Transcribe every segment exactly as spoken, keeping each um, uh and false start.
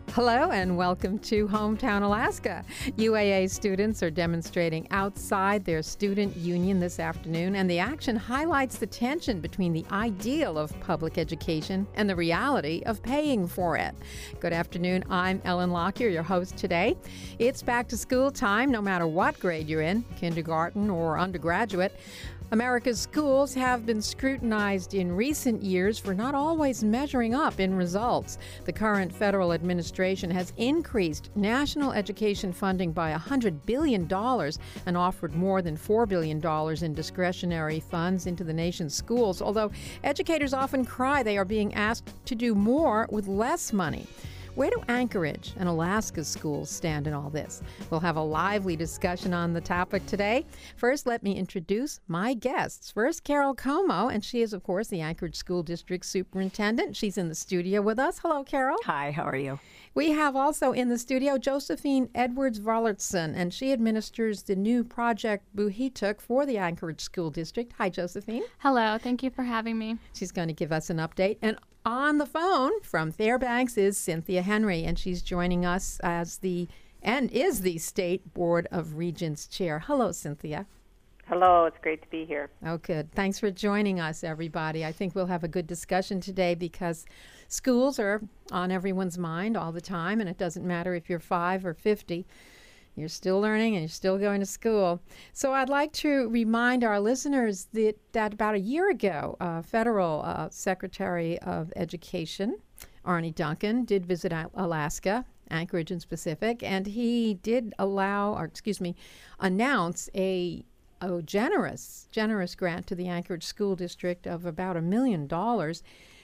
Hello and welcome to Hometown Alaska. U A A students are demonstrating outside their student union this afternoon, and the action highlights the tension between the ideal of public education and the reality of paying for it. Good afternoon. I'm Ellen Lockyer, your host today. It's back to school time, no matter what grade you're in, kindergarten or undergraduate. America's schools have been scrutinized in recent years for not always measuring up in results. The current federal administration has increased national education funding by one hundred billion dollars and offered more than four billion dollars in discretionary funds into the nation's schools, although educators often cry they are being asked to do more with less money. Where do Anchorage and Alaska's schools stand in all this? We'll have a lively discussion on the topic today. First, let me introduce my guests. First, Carol Como, and she is, of course, the Anchorage School District Superintendent. She's in the studio with us. Hello, Carol. Hi, how are you? We have also in the studio Josephine Edwards-Vollertson, and she administers the new Project Buhituk for the Anchorage School District. Hi, Josephine. Hello, thank you for having me. She's going to give us an update. And on the phone from Fairbanks is Cynthia Henry, and she's joining us as the, and is the State Board of Regents Chair. Hello, Cynthia. Hello, it's great to be here. Oh, good. Thanks for joining us, everybody. I think we'll have a good discussion today because schools are on everyone's mind all the time, and it doesn't matter if you're five or fifty. You're still learning and you're still going to school. So I'd like to remind our listeners that, that about a year ago, uh, Federal uh, Secretary of Education, Arne Duncan, did visit Alaska, Anchorage in specific, and he did allow, or excuse me, announce a a generous, generous grant to the Anchorage School District of about a million dollars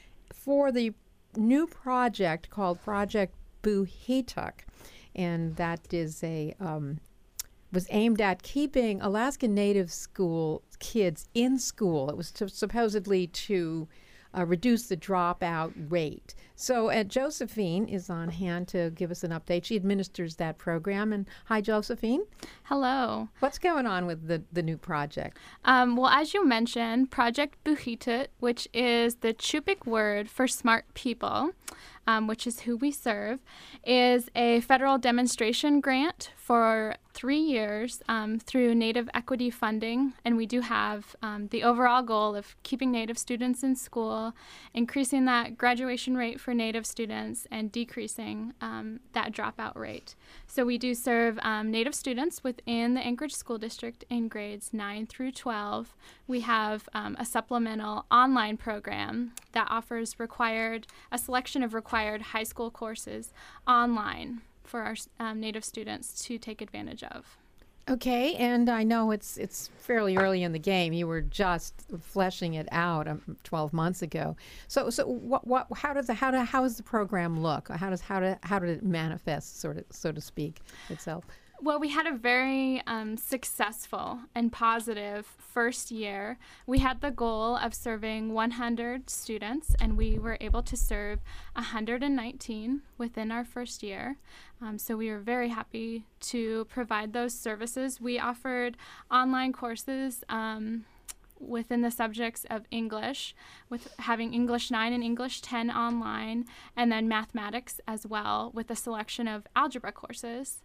for the new project called Project Buhituk. And that is a um, was aimed at keeping Alaska Native school kids in school. It was to, supposedly to uh, reduce the dropout rate. So uh, Josephine is on hand to give us an update. She administers that program. And hi, Josephine. Hello. What's going on with the, the new project? Um, well, as you mentioned, Project Buhituk, which is the Chupik word for smart people, Um, which is who we serve, is a federal demonstration grant for three years um, through Native equity funding. And we do have um, the overall goal of keeping Native students in school, increasing that graduation rate for Native students, and decreasing um, that dropout rate. So we do serve um, Native students within the Anchorage School District in grades nine through twelve. We have um, a supplemental online program that offers required a selection of required high school courses online for our um, Native students to take advantage of. Okay, and I know it's it's fairly early in the game. You were just fleshing it out um, twelve months ago. So so what what how does the how do, how does the program look? How does how do, how did it manifest, sort of so to speak, itself? Well, we had a very um, successful and positive first year. We had the goal of serving one hundred students, and we were able to serve one hundred nineteen within our first year. Um, so we were very happy to provide those services. We offered online courses um, within the subjects of English, with having English nine and English ten online, and then mathematics as well, with a selection of algebra courses.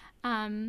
Um,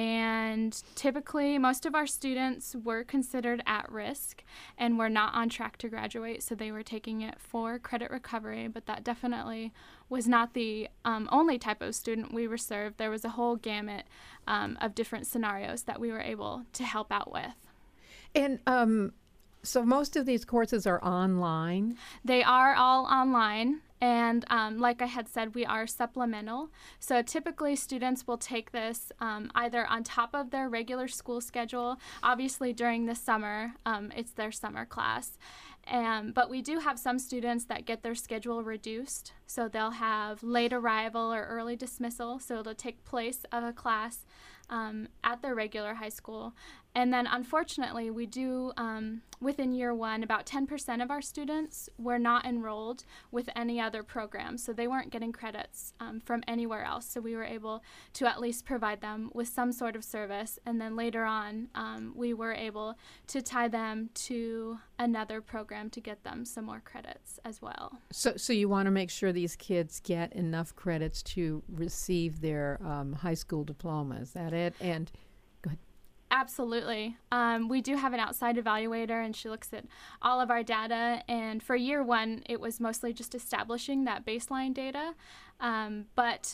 and typically, most of our students were considered at risk and were not on track to graduate, so they were taking it for credit recovery, but that definitely was not the um, only type of student we were served. There was a whole gamut um, of different scenarios that we were able to help out with. And um, so most of these courses are online? They are all online. And um, like I had said, we are supplemental. So typically students will take this um, either on top of their regular school schedule. Obviously during the summer, um, it's their summer class. Um, but we do have some students that get their schedule reduced. So they'll have late arrival or early dismissal. So it'll take place of a class um, at their regular high school. And then unfortunately, we do, um, within year one, about ten percent of our students were not enrolled with any other other programs, so they weren't getting credits um, from anywhere else. So we were able to at least provide them with some sort of service, and then later on um, we were able to tie them to another program to get them some more credits as well. So, so you want to make sure these kids get enough credits to receive their um, high school diploma. Is that it? And go ahead. Absolutely. Um, we do have an outside evaluator, and she looks at all of our data. And for year one, it was mostly just establishing that baseline data. Um, but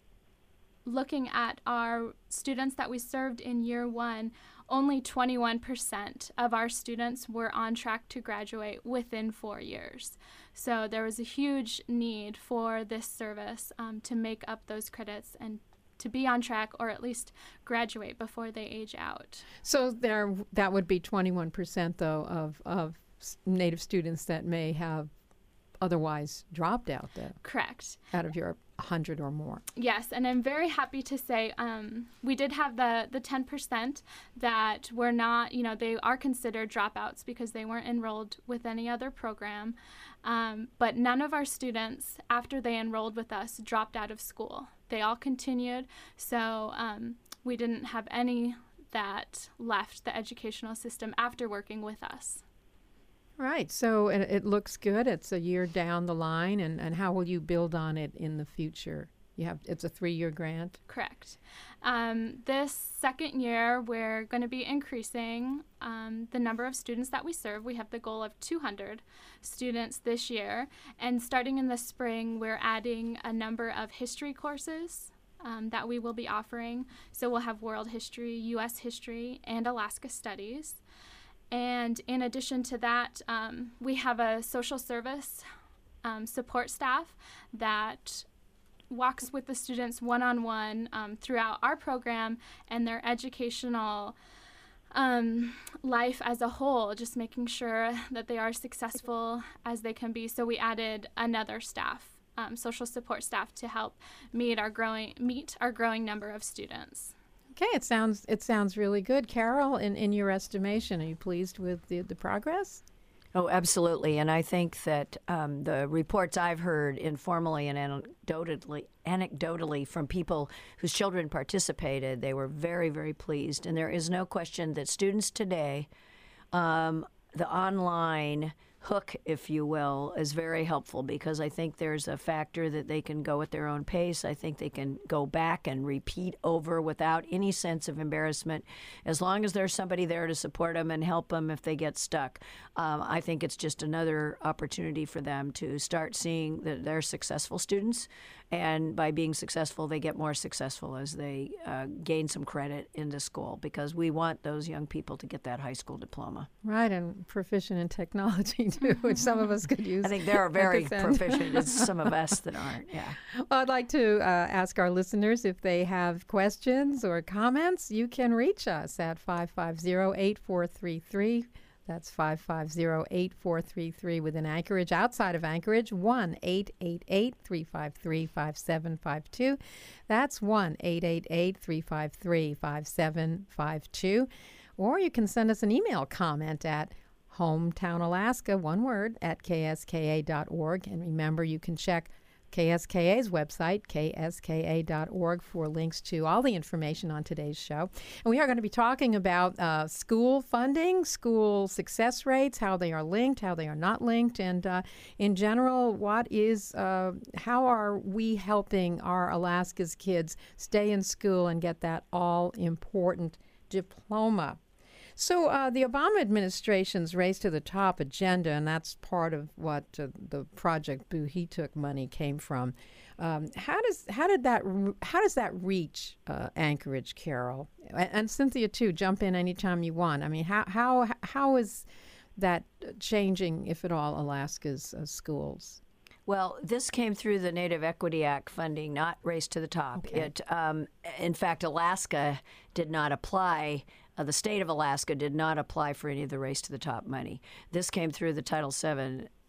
looking at our students that we served in year one, only twenty-one percent of our students were on track to graduate within four years. So there was a huge need for this service um, to make up those credits and to be on track, or at least graduate before they age out. So there, that would be twenty-one percent, though, of, of Native students that may have otherwise dropped out there. Correct. Out of your one hundred or more. Yes, and I'm very happy to say um, we did have the, the ten percent that were not, you know, they are considered dropouts because they weren't enrolled with any other program. Um, but none of our students, after they enrolled with us, dropped out of school. They all continued, so um, we didn't have any that left the educational system after working with us. Right, so it, it looks good. It's a year down the line, and, and how will you build on it in the future? You have it's a three-year grant? Correct. Um, this second year, we're going to be increasing um, the number of students that we serve. We have the goal of two hundred students this year, and starting in the spring, we're adding a number of history courses um, that we will be offering. So we'll have world history, U S history, and Alaska studies. And in addition to that, um, we have a social service um, support staff that walks with the students one-on-one um, throughout our program and their educational um, life as a whole, just making sure that they are successful as they can be. So we added another staff, um, social support staff, to help meet our growing meet our growing number of students. Okay, it sounds it sounds really good. Carol, in, in your estimation, are you pleased with the, the progress? Oh, absolutely. And I think that um, the reports I've heard informally and anecdotally, anecdotally from people whose children participated, they were very, very pleased. And there is no question that students today, um, the online hook, if you will, is very helpful, because I think there's a factor that they can go at their own pace. I think they can go back and repeat over without any sense of embarrassment, as long as there's somebody there to support them and help them if they get stuck. Um, I think it's just another opportunity for them to start seeing that they're successful students, and by being successful, they get more successful as they uh, gain some credit into school, because we want those young people to get that high school diploma. Right, and proficient in technology too, which some of us could use. I think there are very proficient. It's some of us that aren't, yeah. Well, I'd like to uh, ask our listeners if they have questions or comments. You can reach us at five five zero, eight four three three. That's five five zero, eight four three three within Anchorage. Outside of Anchorage, one eight eight eight, three five three, five seven five two. That's one eight eight eight, three five three, five seven five two. Or you can send us an email comment at Hometown Alaska, one word, at K S K A dot org. And remember, you can check K S K A's website, K S K A dot org, for links to all the information on today's show. And we are going to be talking about uh, school funding, school success rates, how they are linked, how they are not linked, and uh, in general, what is, uh, how are we helping our Alaska's kids stay in school and get that all-important diploma? So uh, the Obama administration's Race to the Top agenda, and that's part of what uh, the Project Boo He Took money came from. Um, how does how did that how does that reach uh, Anchorage, Carol, and, and Cynthia too? Jump in anytime you want. I mean, how how how is that changing, if at all, Alaska's uh, schools? Well, this came through the Native Equity Act funding, not Race to the Top. Okay. It, um, in fact, Alaska did not apply. Uh, the state of Alaska did not apply for any of the Race to the Top money. This came through the Title seven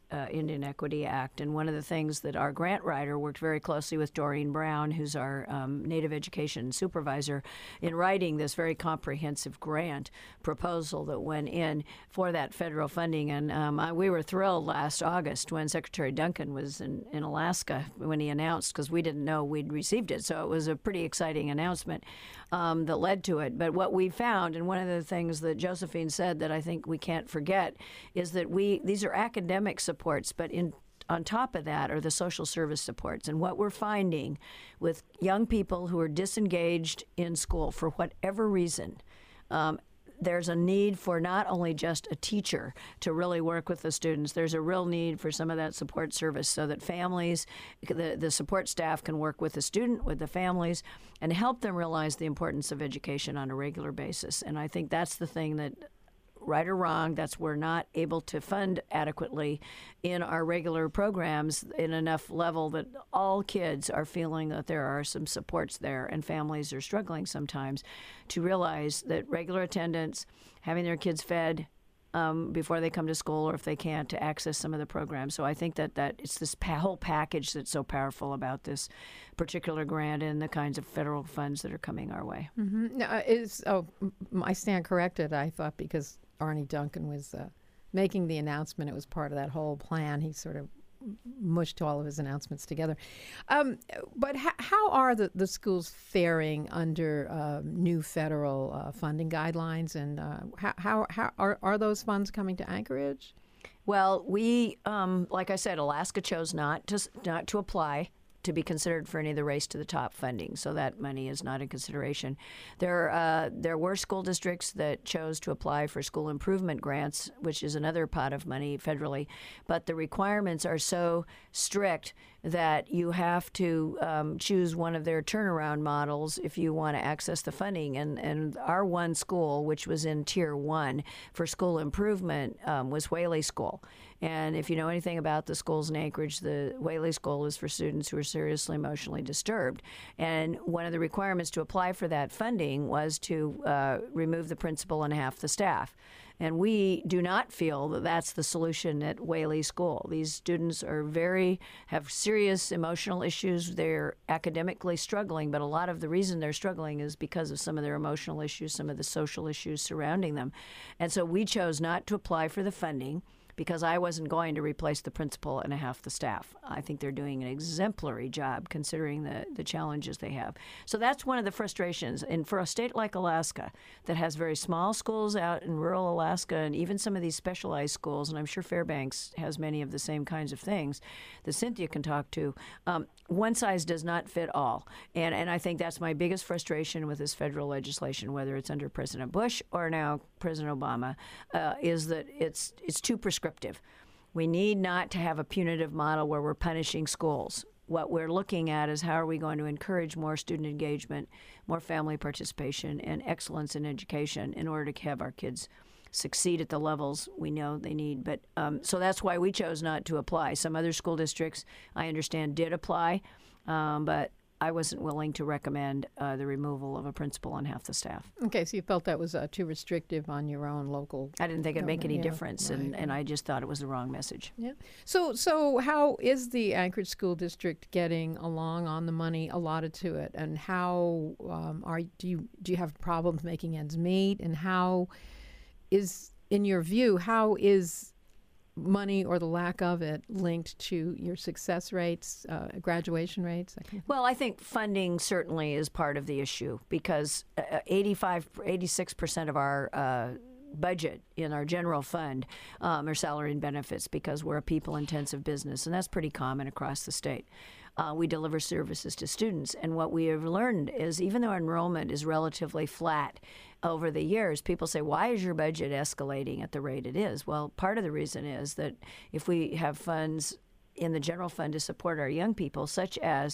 uh, Indian Equity Act. And one of the things that our grant writer worked very closely with Doreen Brown, who's our um, Native Education supervisor, in writing this very comprehensive grant proposal that went in for that federal funding. And um, I, we were thrilled last August when Secretary Duncan was in, in Alaska when he announced, because we didn't know we'd received it. So it was a pretty exciting announcement um, that led to it. But what we found, and one of the things that Josephine said that I think we can't forget, is that we these are academic supports, but in on top of that are the social service supports. And what we're finding with young people who are disengaged in school for whatever reason, um, there's a need for not only just a teacher to really work with the students, there's a real need for some of that support service so that families, the, the support staff can work with the student, with the families, and help them realize the importance of education on a regular basis. And I think that's the thing that, right or wrong, that's we're not able to fund adequately in our regular programs in enough level that all kids are feeling that there are some supports there, and families are struggling sometimes to realize that regular attendance, having their kids fed um, before they come to school, or if they can't, to access some of the programs. So I think that, that it's this pa- whole package that's so powerful about this particular grant and the kinds of federal funds that are coming our way. Mm-hmm. Now, is oh, I stand corrected. I thought because Arnie Duncan was uh, making the announcement, it was part of that whole plan. He sort of mushed all of his announcements together. Um, but ha- how are the, the schools faring under uh, new federal uh, funding guidelines, and uh, how, how, how are, are those funds coming to Anchorage? Well, we, um, like I said, Alaska chose not to not to apply to be considered for any of the Race to the Top funding, so that money is not in consideration. There, uh, there were school districts that chose to apply for school improvement grants, which is another pot of money federally, but the requirements are so strict that you have to um, choose one of their turnaround models if you want to access the funding. And, and our one school, which was in Tier one for school improvement, um, was Whaley School. And if you know anything about the schools in Anchorage, the Whaley School is for students who are seriously emotionally disturbed. And one of the requirements to apply for that funding was to uh, remove the principal and half the staff. And we do not feel that that's the solution at Whaley School. These students are very, have serious emotional issues. They're academically struggling, but a lot of the reason they're struggling is because of some of their emotional issues, some of the social issues surrounding them. And so we chose not to apply for the funding, because I wasn't going to replace the principal and a half the staff. I think they're doing an exemplary job considering the, the challenges they have. So that's one of the frustrations. And for a state like Alaska that has very small schools out in rural Alaska, and even some of these specialized schools, and I'm sure Fairbanks has many of the same kinds of things that Cynthia can talk to, um, one size does not fit all. And, and I think that's my biggest frustration with this federal legislation, whether it's under President Bush or now President Obama, uh, is that it's it's too prescriptive. We need not to have a punitive model where we're punishing schools. What we're looking at is how are we going to encourage more student engagement, more family participation, and excellence in education in order to have our kids succeed at the levels we know they need. But um, so that's why we chose not to apply. Some other school districts, I understand, did apply, um, but I wasn't willing to recommend uh, the removal of a principal and half the staff. Okay, so you felt that was uh, too restrictive on your own local. I didn't think it'd make any yeah, difference, right, and, right. and I just thought it was the wrong message. Yeah. So, so how is the Anchorage School District getting along on the money allotted to it, and how um, are do you do you have problems making ends meet, and how is, in your view, how is money or the lack of it linked to your success rates, uh, graduation rates? Well, I think funding certainly is part of the issue, because uh, eighty-five, eighty-six percent of our uh, budget in our general fund um, are salary and benefits, because we're a people-intensive business, and that's pretty common across the state. Uh, we deliver services to students, and what we have learned is even though enrollment is relatively flat over the years, people say, why is your budget escalating at the rate it is? Well, part of the reason is that if we have funds in the general fund to support our young people, such as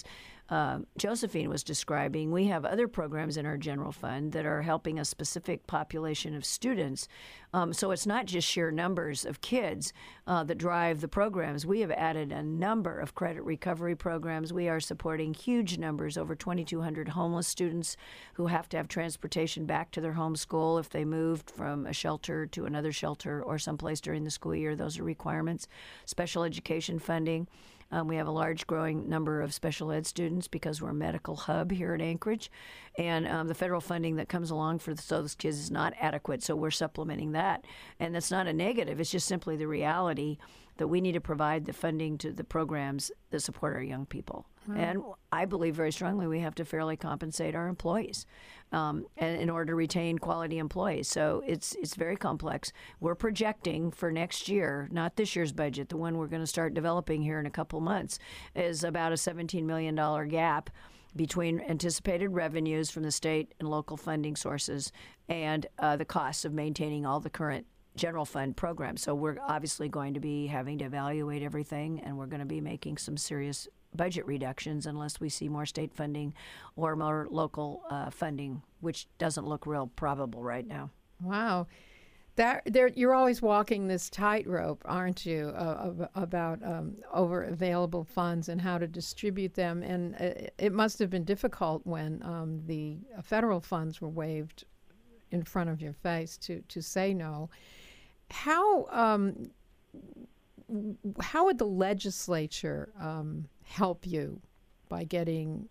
uh, Josephine was describing, we have other programs in our general fund that are helping a specific population of students. Um, so it's not just sheer numbers of kids uh, that drive the programs. We have added a number of credit recovery programs. We are supporting huge numbers, over twenty-two hundred homeless students who have to have transportation back to their home school if they moved from a shelter to another shelter or someplace during the school year. Those are requirements. Special education funding. Um, we have a large growing number of special ed students because we're a medical hub here at Anchorage. And um, the federal funding that comes along for the, those kids is not adequate, so we're supplementing that. And that's not a negative. It's just simply the reality that we need to provide the funding to the programs that support our young people. Wow. And I believe very strongly we have to fairly compensate our employees um, and in order to retain quality employees. So it's it's very complex. We're projecting for next year, not this year's budget, the one we're going to start developing here in a couple months, is about a seventeen million dollars gap between anticipated revenues from the state and local funding sources and uh, the costs of maintaining all the current general fund programs. So we're obviously going to be having to evaluate everything, and we're going to be making some serious budget reductions unless we see more state funding or more local uh, funding, which doesn't look real probable right now. Wow. That, there, you're always walking this tightrope, aren't you, uh, about um, over available funds and how to distribute them. And it, it must have been difficult when um, the federal funds were waived in front of your face to, to say no. How um, how would the legislature um, help you by getting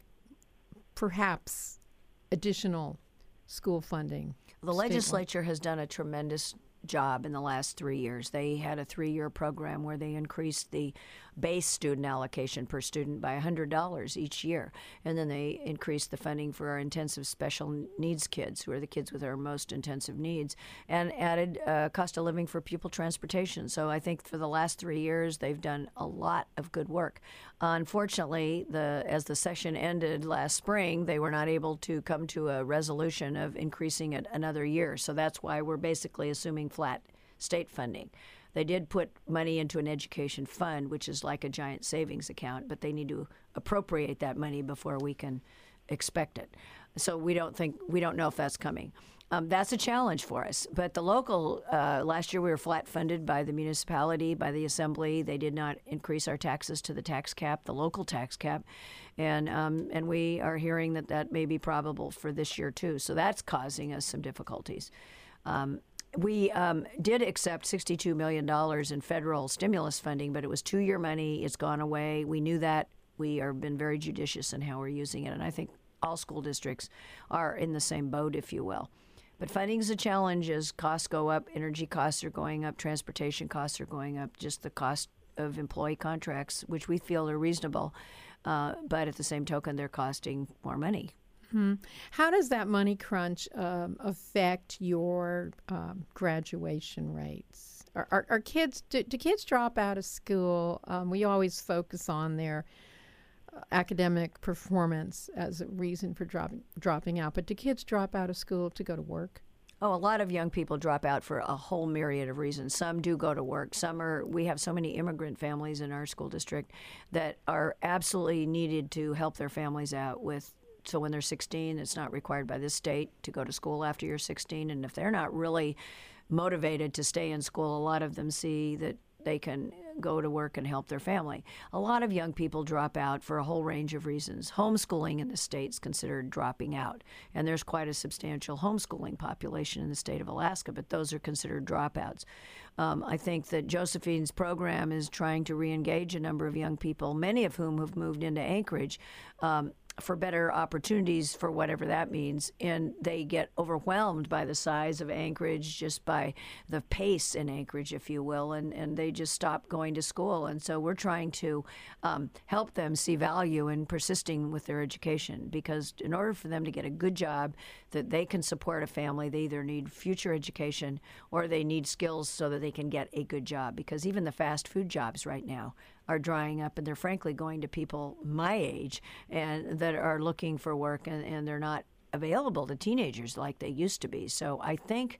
perhaps additional school funding? The legislature has done a tremendous job in the last three years. They had a three-year program where they increased the base student allocation per student by one hundred dollars each year. And then they increased the funding for our intensive special needs kids, who are the kids with our most intensive needs, and added uh, cost of living for pupil transportation. So I think for the last three years, they've done a lot of good work. Uh, unfortunately, the as the session ended last spring, they were not able to come to a resolution of increasing it another year. So that's why we're basically assuming flat state funding. They did put money into an education fund, which is like a giant savings account, but they need to appropriate that money before we can expect it. So we don't think we don't know if that's coming. Um, that's a challenge for us. But the local, uh, last year we were flat funded by the municipality, by the assembly. They did not increase our taxes to the tax cap, the local tax cap. And um, and we are hearing that that may be probable for this year too. So that's causing us some difficulties. Um, We um, did accept sixty-two million dollars in federal stimulus funding, but it was two-year money. It's gone away. We knew that. We have been very judicious in how we're using it, and I think all school districts are in the same boat, if you will. But funding is a challenge as costs go up. Energy costs are going up. Transportation costs are going up. Just the cost of employee contracts, which we feel are reasonable, uh, but at the same token, they're costing more money. Hmm. How does that money crunch um, affect your um, graduation rates? Are, are, are kids do, do kids drop out of school? Um, we always focus on their uh, academic performance as a reason for dropping dropping out, but do kids drop out of school to go to work? Oh, a lot of young people drop out for a whole myriad of reasons. Some do go to work. Some are, we have so many immigrant families in our school district that are absolutely needed to help their families out with. So when they're sixteen, it's not required by this state to go to school after you're sixteen. And if they're not really motivated to stay in school, a lot of them see that they can go to work and help their family. A lot of young people drop out for a whole range of reasons. Homeschooling in the state's considered dropping out, and there's quite a substantial homeschooling population in the state of Alaska, but those are considered dropouts. Um, I think that Josephine's program is trying to re-engage a number of young people, many of whom have moved into Anchorage um, for better opportunities, for whatever that means, and they get overwhelmed by the size of Anchorage, just by the pace in Anchorage, if you will, and, and they just stop going to school. And so we're trying to um, help them see value in persisting with their education, because in order for them to get a good job that they can support a family, they either need future education or they need skills so that they can get a good job, because even the fast food jobs right now are drying up, and they're frankly going to people my age and that are looking for work, and, and they're not available to teenagers like they used to be. So I think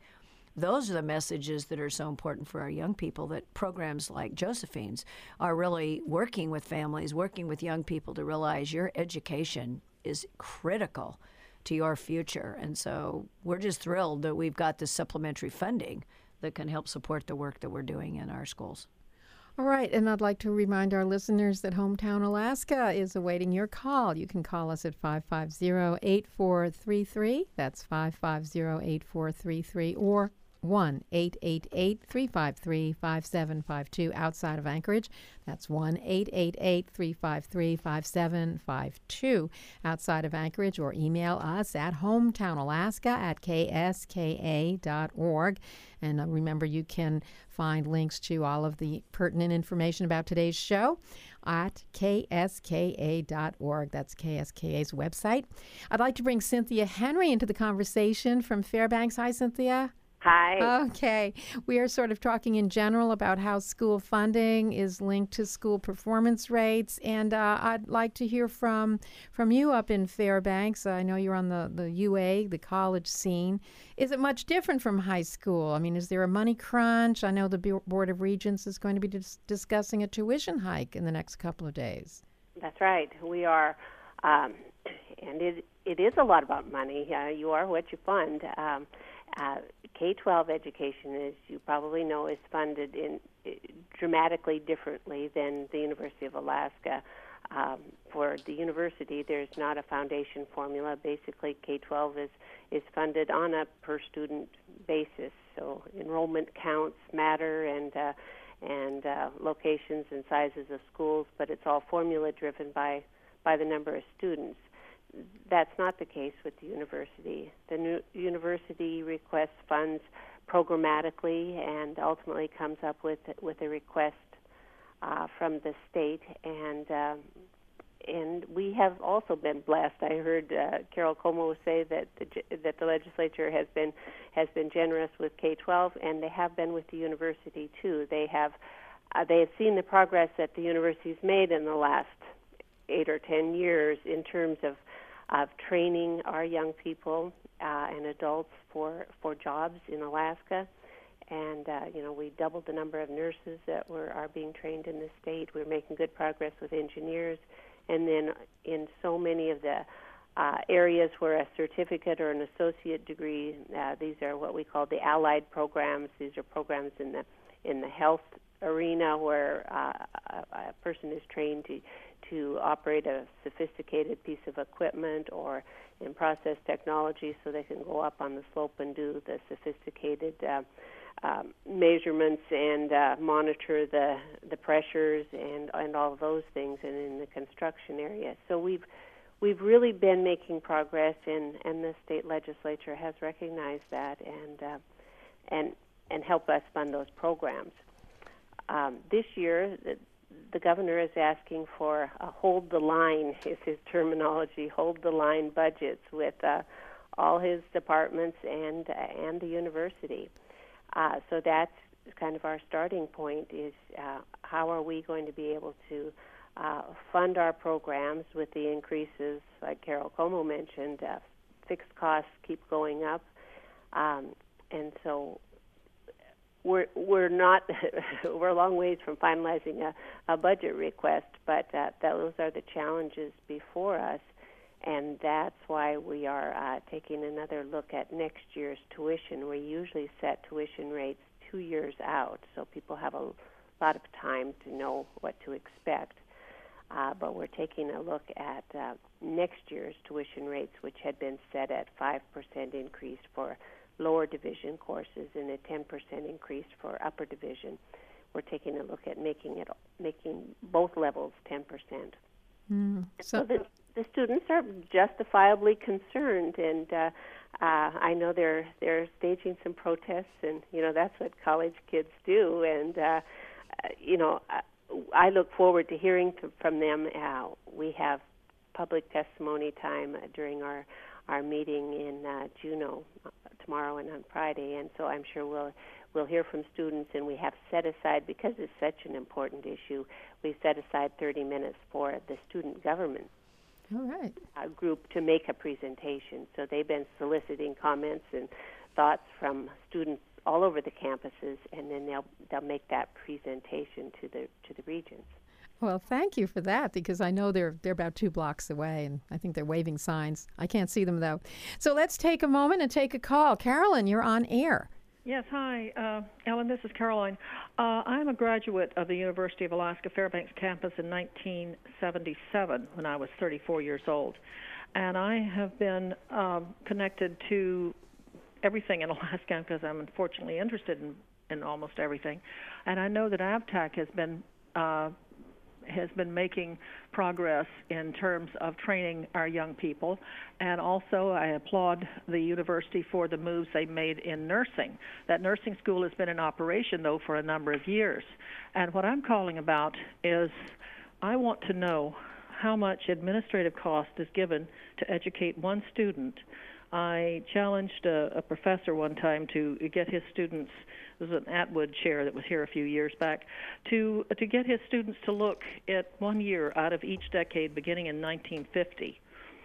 those are the messages that are so important for our young people, that programs like Josephine's are really working with families, working with young people to realize your education is critical to your future. And so we're just thrilled that we've got this supplementary funding that can help support the work that we're doing in our schools. All right, and I'd like to remind our listeners that Hometown Alaska is awaiting your call. You can call us at five five zero, eight four three three. That's five five zero, eight four three three, or one eight eight eight, three five three, five seven five two outside of Anchorage. That's one eight eight eight, three five three, five seven five two outside of Anchorage, or email us at hometownalaska at k s k a dot org. And uh, remember, you can find links to all of the pertinent information about today's show at k s k a dot org. That's K S K A's website. I'd like to bring Cynthia Henry into the conversation from Fairbanks. Hi, Cynthia. Hi. Okay. We are sort of talking in general about how school funding is linked to school performance rates. And uh, I'd like to hear from from you up in Fairbanks. I know you're on the, the U A, the college scene. Is it much different from high school? I mean, is there a money crunch? I know the B- Board of Regents is going to be dis- discussing a tuition hike in the next couple of days. That's right. We are, um, and it it is a lot about money. Uh, you are what you fund. Um, uh, K twelve education, as you probably know, is funded in uh, dramatically differently than the University of Alaska. Um, for the university, there's not a foundation formula. Basically, K twelve is, is funded on a per-student basis. So enrollment counts matter, and uh, and uh, locations and sizes of schools, but it's all formula-driven by, by the number of students. That's not the case with the university. The new university requests funds programmatically and ultimately comes up with with a request uh, from the state, and um, and we have also been blessed. I heard uh, Carol Como say that the, that the legislature has been has been generous with K twelve, and they have been with the university too. They have uh, they have seen the progress that the university's made in the last eight or ten years in terms of of training our young people uh, and adults for, for jobs in Alaska. And, uh, you know, we doubled the number of nurses that were are being trained in the state. We're making good progress with engineers. And then in so many of the uh, areas where a certificate or an associate degree, uh, these are what we call the allied programs. These are programs in the in the health arena where uh, a, a person is trained to to operate a sophisticated piece of equipment, or in process technology, so they can go up on the slope and do the sophisticated uh, um, measurements and uh, monitor the the pressures and and all of those things, and in the construction area. So we've we've really been making progress, and, and the state legislature has recognized that and uh, and and helped us fund those programs. Um, this year, the, the governor is asking for a hold the line, is his terminology, hold the line budgets with uh, all his departments and uh, and the university. Uh, so that's kind of our starting point, is uh, how are we going to be able to uh, fund our programs with the increases, like Carol Como mentioned, uh, fixed costs keep going up, um, and so We're we're not we're a long ways from finalizing a, a budget request, but uh, those are the challenges before us, and that's why we are uh, taking another look at next year's tuition. We usually set tuition rates two years out, so people have a lot of time to know what to expect. Uh, but we're taking a look at uh, next year's tuition rates, which had been set at five percent increase for lower division courses and a ten percent increase for upper division. We're taking a look at making it making both levels ten percent. Mm, so so the, the students are justifiably concerned, and uh, uh, I know they're they're staging some protests, and you know that's what college kids do. And uh, you know, I look forward to hearing to, from them. Uh, we have public testimony time uh, during our our meeting in uh, Juneau uh, tomorrow and on Friday, and so I'm sure we'll we'll hear from students, and we have set aside, because it's such an important issue, we set aside thirty minutes for the student government all right. uh, group to make a presentation. So they've been soliciting comments and thoughts from students all over the campuses, and then they'll they'll make that presentation to the to the regions. Well, thank you for that, because I know they're they're about two blocks away, and I think they're waving signs. I can't see them, though. So let's take a moment and take a call. Carolyn, you're on air. Yes, hi, uh, Ellen, this is Caroline. Uh, I'm a graduate of the University of Alaska Fairbanks campus in nineteen seventy-seven when I was thirty-four years old. And I have been um, connected to everything in Alaska because I'm unfortunately interested in, in almost everything. And I know that AVTAC has been uh, has been making progress in terms of training our young people. And also I applaud the university for the moves they made in nursing. That nursing school has been in operation, though, for a number of years. And what I'm calling about is I want to know how much administrative cost is given to educate one student. I challenged a, a professor one time to get his students, this was an Atwood chair that was here a few years back, to to get his students to look at one year out of each decade beginning in nineteen fifty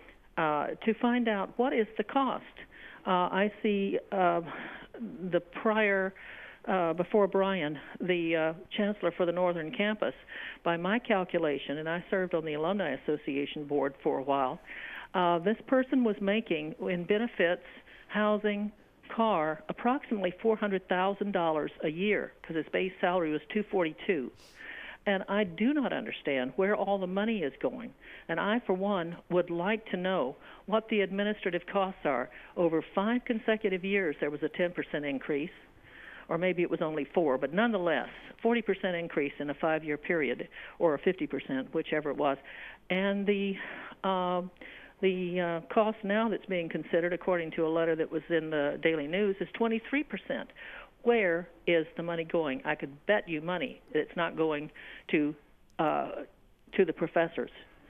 uh, to find out what is the cost. Uh, I see uh, the prior, uh, before Brian, the uh, chancellor for the Northern Campus, by my calculation, and I served on the Alumni Association board for a while, Uh, this person was making, in benefits, housing, car, approximately four hundred thousand dollars a year, because his base salary was two hundred forty-two thousand dollars. And I do not understand where all the money is going. And I, for one, would like to know what the administrative costs are. Over five consecutive years, there was a ten percent increase, or maybe it was only four, but nonetheless, forty percent increase in a five-year period, or a fifty percent, whichever it was. And the uh, The uh, cost now that's being considered, according to a letter that was in the Daily News, is twenty-three percent. Where is the money going? I could bet you money that it's not going to uh, to the professors.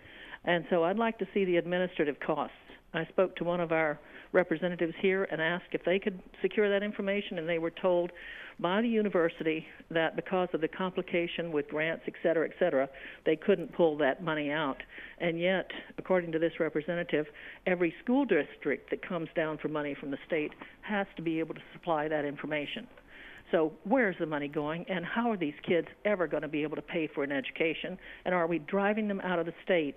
And so I'd like to see the administrative costs. I spoke to one of our representatives here and asked if they could secure that information, and they were told by the university that because of the complication with grants, et cetera, et cetera, they couldn't pull that money out. And yet, according to this representative, every school district that comes down for money from the state has to be able to supply that information. So where's the money going, and how are these kids ever going to be able to pay for an education, and are we driving them out of the state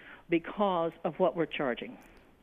because of what we're charging?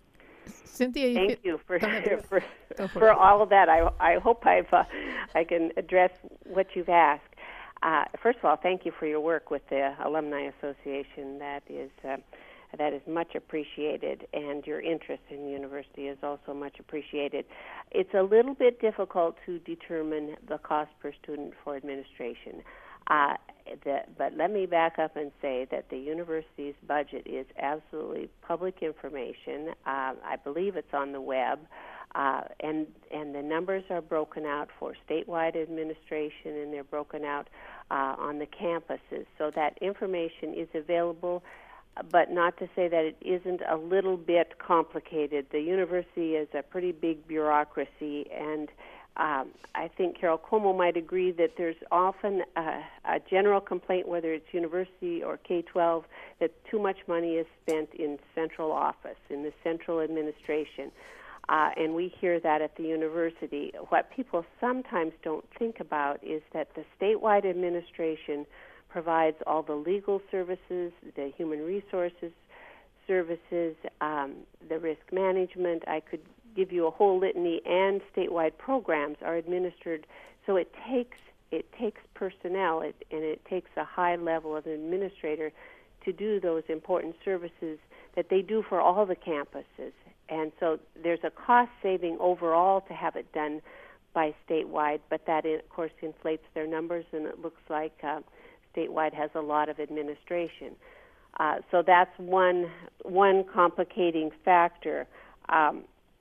Cynthia, you thank could, you for for, for, for all of that. I I hope I've uh, I can address what you've asked. Uh, first of all, thank you for your work with the Alumni Association. That is uh, that is much appreciated, and your interest in the university is also much appreciated. It's a little bit difficult to determine the cost per student for administration. Uh, the, but let me back up and say that the university's budget is absolutely public information. Uh, I believe it's on the web, uh, and and the numbers are broken out for statewide administration, and they're broken out uh, on the campuses. So that information is available, but not to say that it isn't a little bit complicated. The university is a pretty big bureaucracy, and Um, I think Carol Como might agree that there's often a, a general complaint, whether it's university or K twelve, that too much money is spent in central office, in the central administration. Uh, and we hear that at the university. What people sometimes don't think about is that the statewide administration provides all the legal services, the human resources services, um, the risk management. I could give you a whole litany, and statewide programs are administered. So it takes it takes personnel, it, and it takes a high level of administrator to do those important services that they do for all the campuses. And so there's a cost saving overall to have it done by statewide, but that, of course, inflates their numbers, and it looks like uh, statewide has a lot of administration. Uh, so that's one one complicating factor. Um,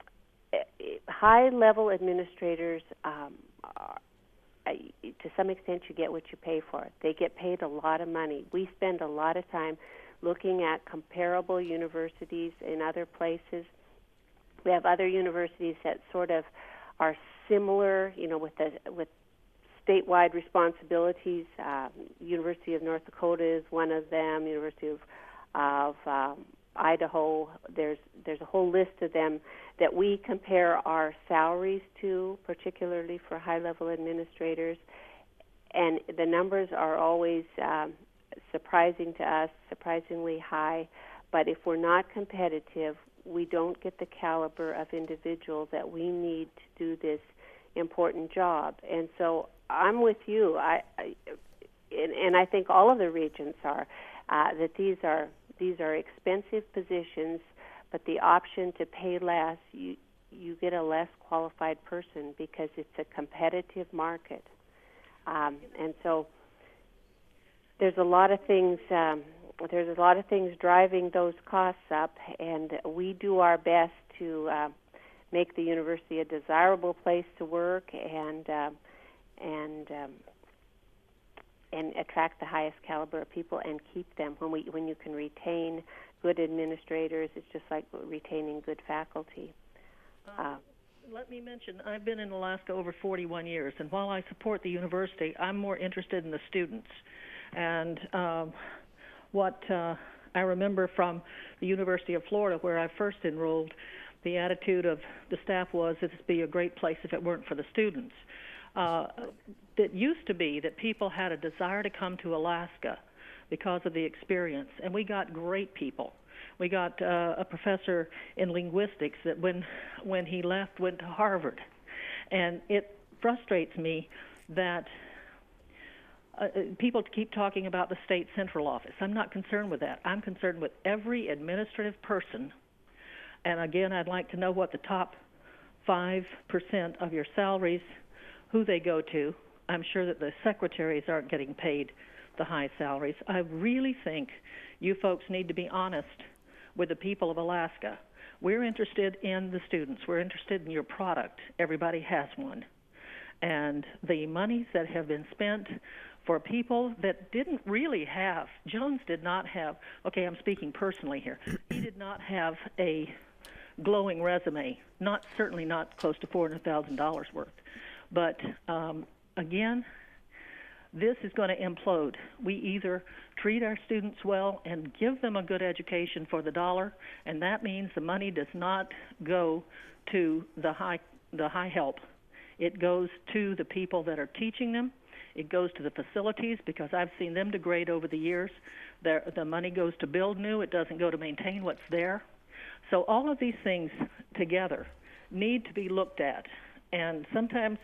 High-level administrators, um, are, uh, to some extent, you get what you pay for. They get paid a lot of money. We spend a lot of time looking at comparable universities in other places. We have other universities that sort of are similar, you know, with the with statewide responsibilities. Uh, University of North Dakota is one of them. University of of um, Idaho. There's there's a whole list of them that we compare our salaries to, particularly for high-level administrators, and the numbers are always um, surprising to us, surprisingly high. But if we're not competitive, we don't get the caliber of individual that we need to do this important job. And so I'm with you. I, I and, and I think all of the regents are uh, that these are these are expensive positions, but the option to pay less, you you get a less qualified person because it's a competitive market. Um, and so there's a lot of things. Um, there's a lot of things driving those costs up, and we do our best to uh, make the university a desirable place to work and uh, and um, and attract the highest caliber of people and keep them. When we when you can retain good administrators, it's just like retaining good faculty. Uh, Let me mention, I've been in Alaska over forty-one years, and while I support the university, I'm more interested in the students. And um, what uh, I remember from the University of Florida, where I first enrolled, the attitude of the staff was it'd be a great place if it weren't for the students. Uh, it used to be that people had a desire to come to Alaska because of the experience, and we got great people. We got uh, a professor in linguistics that when when he left went to Harvard. And it frustrates me that uh, people keep talking about the state central office. I'm not concerned with that. I'm concerned with every administrative person. And again, I'd like to know what the top five percent of your salaries, who they go to. I'm sure that the secretaries aren't getting paid the high salaries. I really think you folks need to be honest with the people of Alaska. We're interested in the students. We're interested in your product. Everybody has one. And the monies that have been spent for people that didn't really have, Jones did not have, okay, I'm speaking personally here, he did not have a glowing resume, not certainly not close to four hundred thousand dollars worth. But um, again, this is going to implode. We either treat our students well and give them a good education for the dollar, and that means the money does not go to the high the high help. It goes to the people that are teaching them. It goes to the facilities, because I've seen them degrade over the years. The, the money goes to build new. It doesn't go to maintain what's there. So all of these things together need to be looked at. And sometimes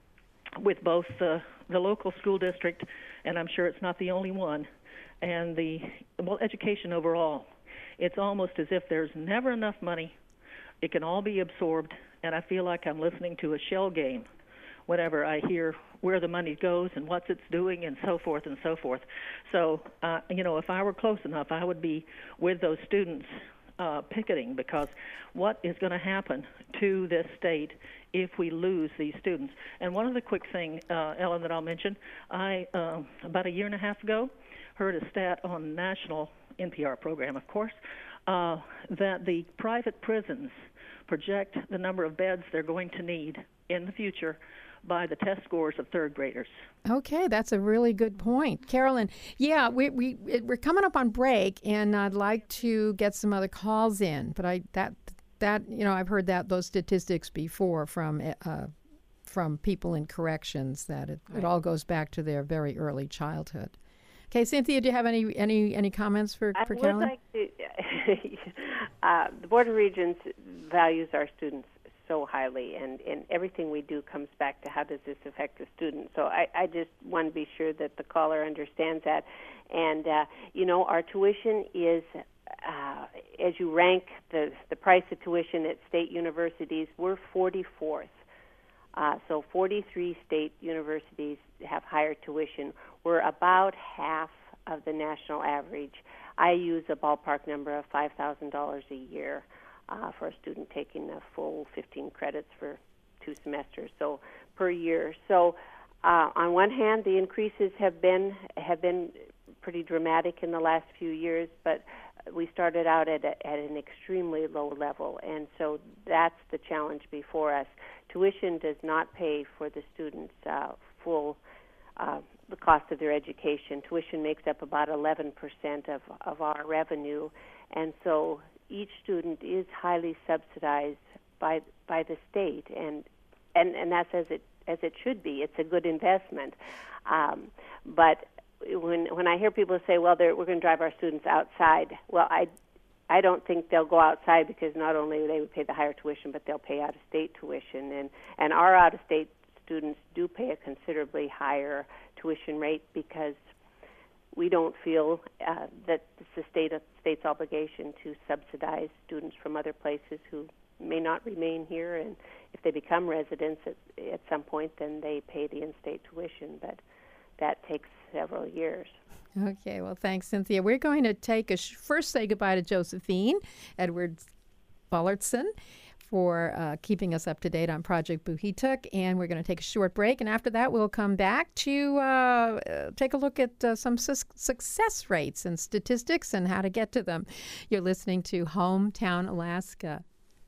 with both the, the local school district, and I'm sure it's not the only one, and the, well, education overall, it's almost as if there's never enough money. It can all be absorbed, and I feel like I'm listening to a shell game whenever I hear where the money goes and what it's doing and so forth and so forth. So, uh, you know, if I were close enough, I would be with those students uh, picketing, because what is going to happen to this state if we lose these students? And one other quick thing, uh, Ellen, that I'll mention, I, uh, about a year and a half ago, heard a stat on the national N P R program, of course, uh, that the private prisons project the number of beds they're going to need in the future by the test scores of third graders. Okay, that's a really good point. Carolyn, yeah, we, we, it, we're coming up on break, and I'd like to get some other calls in, but I that, that you know, I've heard that those statistics before from uh, from people in corrections, that it, right. it all goes back to their very early childhood. Okay, Cynthia, do you have any any, any comments for, for I Carolyn? I would like to. uh, the Board of Regents values our students so highly, and, and everything we do comes back to how does this affect the student. So I, I just want to be sure that the caller understands that. And, uh, you know, our tuition is, uh, as you rank the, the price of tuition at state universities, we're forty-fourth. Uh, so forty-three state universities have higher tuition. We're about half of the national average. I use a ballpark number of five thousand dollars a year uh, for a student taking a full fifteen credits for two semesters, so per year. So uh, on one hand, the increases have been have been pretty dramatic in the last few years, but we started out at, a, at an extremely low level, and so that's the challenge before us. Tuition does not pay for the students' uh, full uh, the cost of their education. Tuition makes up about eleven percent of, of our revenue, and so each student is highly subsidized by by the state, and and, and that's as it as it should be. It's a good investment. Um, but when when I hear people say, well, we're going to drive our students outside, well, I I don't think they'll go outside, because not only will they pay the higher tuition, but they'll pay out-of-state tuition, and and our out-of-state students do pay a considerably higher tuition rate, because we don't feel uh, that it's the state state's obligation to subsidize students from other places who may not remain here, and if they become residents at, at some point, then they pay the in-state tuition, but that takes several years. Okay, well, thanks, Cynthia. We're going to take a sh- first say goodbye to Josephine Edwards Bullertson for uh, keeping us up to date on Project Buhituk, and we're going to take a short break, and after that we'll come back to uh, uh, take a look at uh, some su- success rates and statistics and how to get to them. You're listening to Hometown Alaska.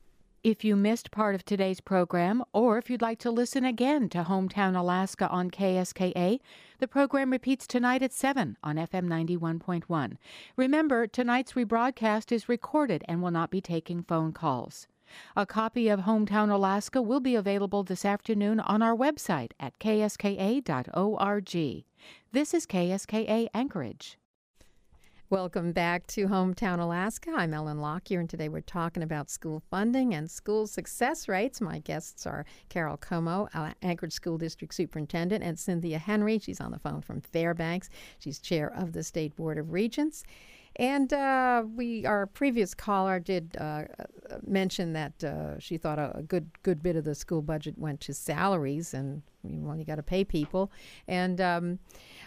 If you missed part of today's program, or if you'd like to listen again to Hometown Alaska on K S K A, the program repeats tonight at seven on F M ninety-one point one. Remember, tonight's rebroadcast is recorded and will not be taking phone calls. A copy of Hometown Alaska will be available this afternoon on our website at k s k a dot org. This is K S K A Anchorage. Welcome back to Hometown Alaska. I'm Ellen Lockyer, and today we're talking about school funding and school success rates. My guests are Carol Como, Anchorage School District Superintendent, and Cynthia Henry. She's on the phone from Fairbanks. She's chair of the State Board of Regents. And uh, we, our previous caller did uh, mention that uh, she thought a, a good good bit of the school budget went to salaries, and well, you got to pay people. And um,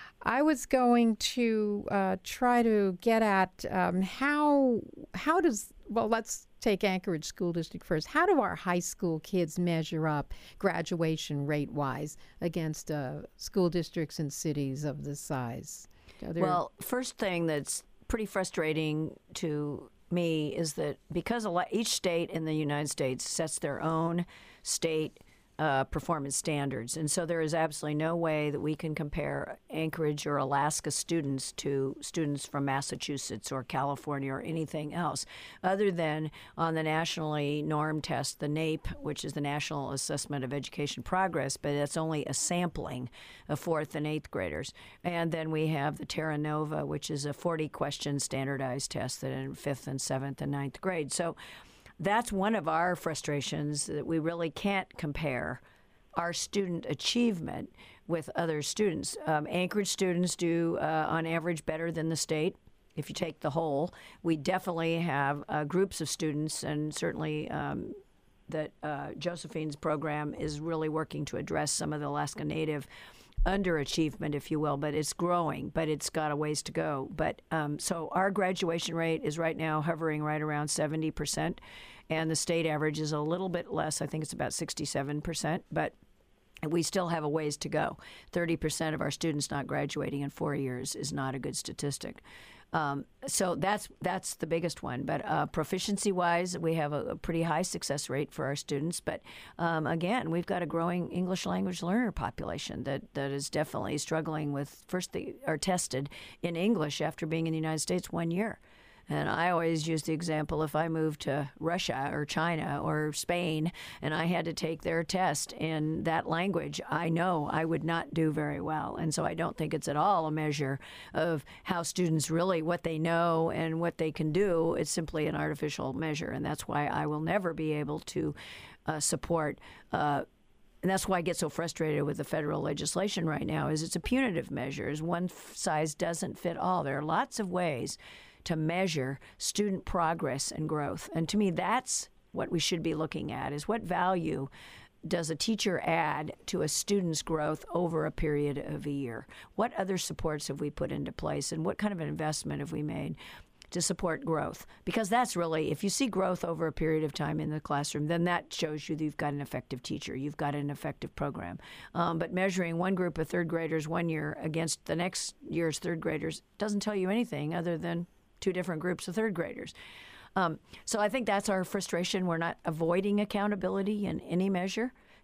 I was going to uh, try to get at um, how how does well let's take Anchorage School District first. How do our high school kids measure up graduation rate wise against uh, school districts and cities of this size? There... Well, first thing that's pretty frustrating to me is that because a lot, each state in the United States sets their own state uh, performance standards, and so there is absolutely no way that we can compare Anchorage or Alaska students to students from Massachusetts or California or anything else, other than on the nationally normed test, the NAEP, which is the National Assessment of Education Progress, but that's only a sampling of fourth and eighth graders. And then we have the Terra Nova, which is a forty-question standardized test that in fifth and seventh and ninth grade. So that's one of our frustrations, that we really can't compare our student achievement with other students. Um, Anchorage students do, uh, on average, better than the state. If you take the whole, we definitely have uh, groups of students, and certainly um, that uh, Josephine's program is really working to address some of the Alaska Native underachievement, if you will, but it's growing, but it's got a ways to go. But um, so our graduation rate is right now hovering right around seventy percent, and the state average is a little bit less. I think it's about sixty-seven percent, but we still have a ways to go. thirty percent of our students not graduating in four years is not a good statistic. Um, so that's that's the biggest one. But uh, proficiency-wise, we have a, a pretty high success rate for our students. But um, again, we've got a growing English language learner population that, that is definitely struggling with, first they are tested in English after being in the United States one year. And I always use the example, if I moved to Russia or China or Spain and I had to take their test in that language, I know I would not do very well. And so I don't think it's at all a measure of how students really, what they know and what they can do. It's simply an artificial measure. And that's why I will never be able to uh, support uh, and that's why I get so frustrated with the federal legislation right now, is it's a punitive measure. One size doesn't fit all. There are lots of ways to measure student progress and growth. And to me, that's what we should be looking at, is what value does a teacher add to a student's growth over a period of a year? What other supports have we put into place, and what kind of an investment have we made to support growth? Because that's really, if you see growth over a period of time in the classroom, then that shows you that you've got an effective teacher, you've got an effective program. Um, but measuring one group of third graders one year against the next year's third graders doesn't tell you anything other than two different groups of third graders. Um, so I think that's our frustration. We're not avoiding accountability in any measure.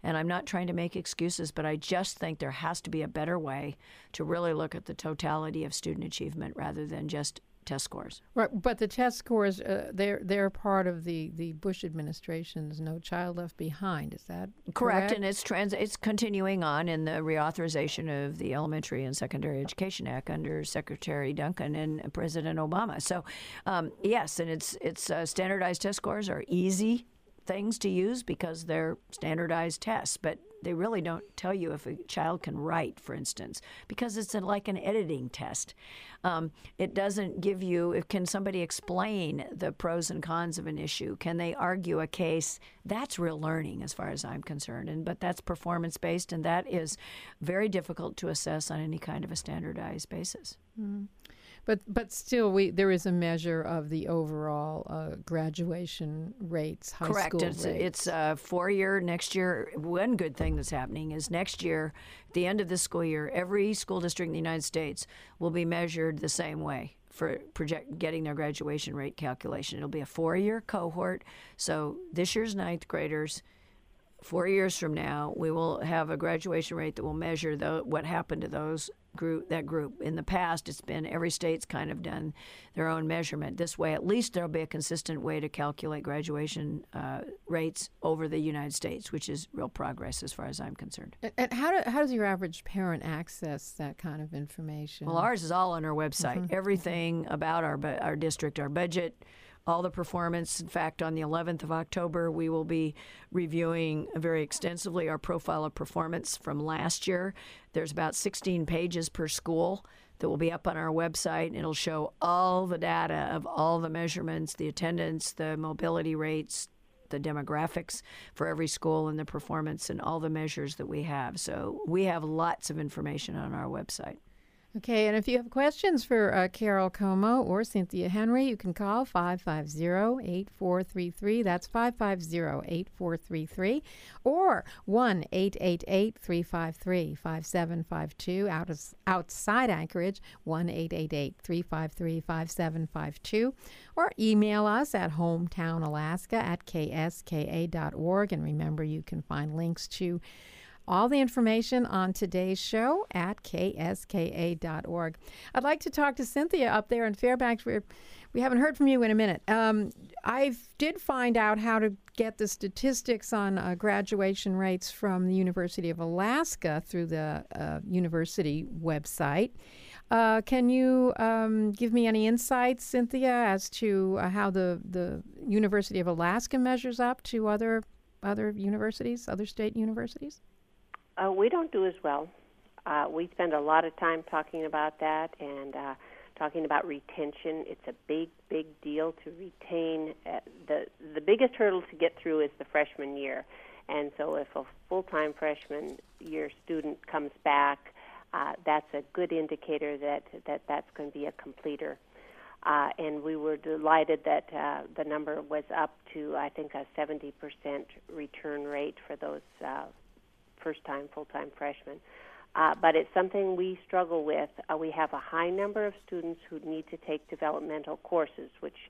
And I'm not trying to make excuses, but I just think there has to be a better way to really look at the totality of student achievement rather than just test scores. Right, but the test scores, uh, they're they're part of the, the Bush administration's No Child Left Behind. Is that correct? Correct, and it's trans it's continuing on in the reauthorization of the Elementary and Secondary Education Act under Secretary Duncan and President Obama. So, um, yes, and it's it's uh, standardized test scores are easy things to use because they're standardized tests, but they really don't tell you if a child can write, for instance, because it's a, like an editing test. Um, it doesn't give you, if can somebody explain the pros and cons of an issue? Can they argue a case? That's real learning as far as I'm concerned, and but that's performance-based, and that is very difficult to assess on any kind of a standardized basis. Mm. But but still, we there is a measure of the overall uh, graduation rates, high Correct. school It's, rates. it's uh, four year next year. One good thing that's happening is next year, at the end of this school year, every school district in the United States will be measured the same way for project getting their graduation rate calculation. It'll be a four-year cohort. So this year's ninth graders, four years from now, we will have a graduation rate that will measure the, what happened to those group that group. In the past, it's been every state's kind of done their own measurement. This way, at least there'll be a consistent way to calculate graduation uh, rates over the United States, which is real progress as far as I'm concerned. And- And how, do, how does your average parent access that kind of information? Well, ours is all on our website. Mm-hmm. Everything about our bu- our district, our budget, all the performance. In fact, on the eleventh of October, we will be reviewing very extensively our profile of performance from last year. There's about sixteen pages per school that will be up on our website. It'll show all the data of all the measurements, the attendance, the mobility rates, the demographics for every school and the performance and all the measures that we have. So we have lots of information on our website. Okay, and if you have questions for uh, Carol Como or Cynthia Henry, you can call five five zero, eight four three three. That's five five zero, eight four three three. Or one eight eight eight, three five three, five seven five two. Out of, outside Anchorage, one eight eight eight, three five three, five seven five two. Or email us at hometownalaska at k s k a dot org. And remember, you can find links to all the information on today's show at k s k a dot org. I'd like to talk to Cynthia up there in Fairbanks. We're, we haven't heard from you in a minute. Um, I did find out how to get the statistics on uh, graduation rates from the University of Alaska through the uh, university website. Uh, can you um, give me any insights, Cynthia, as to uh, how the, the University of Alaska measures up to other other universities, other state universities? Uh, we don't do as well. Uh, we spend a lot of time talking about that and uh, talking about retention. It's a big, big deal to retain. Uh, the the biggest hurdle to get through is the freshman year. And so if a full-time freshman year student comes back, uh, that's a good indicator that, that that's going to be a completer. Uh, and we were delighted that uh, the number was up to, I think, a seventy percent return rate for those uh first-time, full-time freshmen. Uh, but it's something we struggle with. Uh, we have a high number of students who need to take developmental courses, which,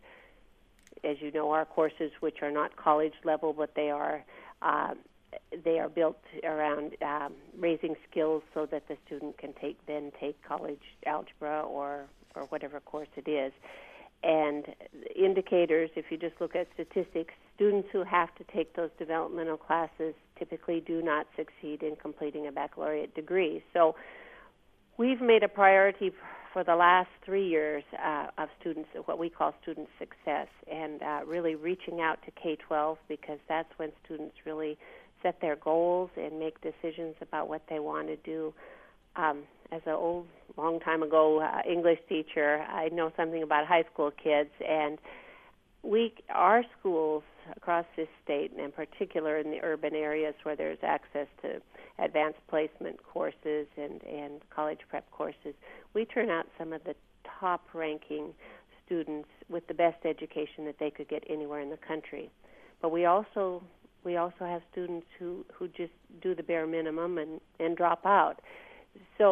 as you know, are courses which are not college level, but they are uh, they are built around um, raising skills so that the student can take then take college algebra or or whatever course it is. And indicators, if you just look at statistics, students who have to take those developmental classes typically do not succeed in completing a baccalaureate degree. So we've made a priority for the last three years uh, of students, what we call student success, and uh, really reaching out to K twelve, because that's when students really set their goals and make decisions about what they want to do. Um, as an old, long time ago uh, English teacher, I know something about high school kids, and we, our schools across this state, and in particular in the urban areas where there's access to advanced placement courses and, and college prep courses, we turn out some of the top-ranking students with the best education that they could get anywhere in the country. But we also we also have students who, who just do the bare minimum and, and drop out. So